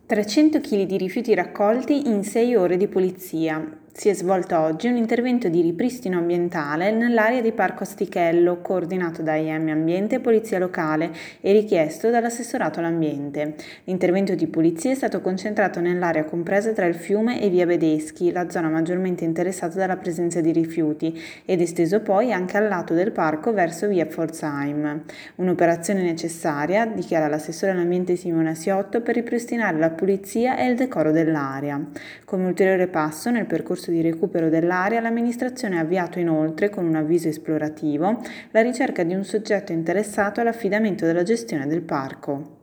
300 kg di rifiuti raccolti in 6 ore di pulizia. Si è svolto oggi un intervento di ripristino ambientale nell'area di Parco Astichello, coordinato da IM Ambiente e Polizia Locale e richiesto dall'assessorato all'ambiente. L'intervento di pulizia è stato concentrato nell'area compresa tra il fiume e via Bedeschi, la zona maggiormente interessata dalla presenza di rifiuti, ed esteso poi anche al lato del parco verso via Pforzheim. Un'operazione necessaria, dichiara l'assessore all'ambiente Simona Siotto, per ripristinare la pulizia e il decoro dell'area. Come ulteriore passo nel percorso di recupero dell'area, l'amministrazione ha avviato inoltre, con un avviso esplorativo, la ricerca di un soggetto interessato all'affidamento della gestione del parco.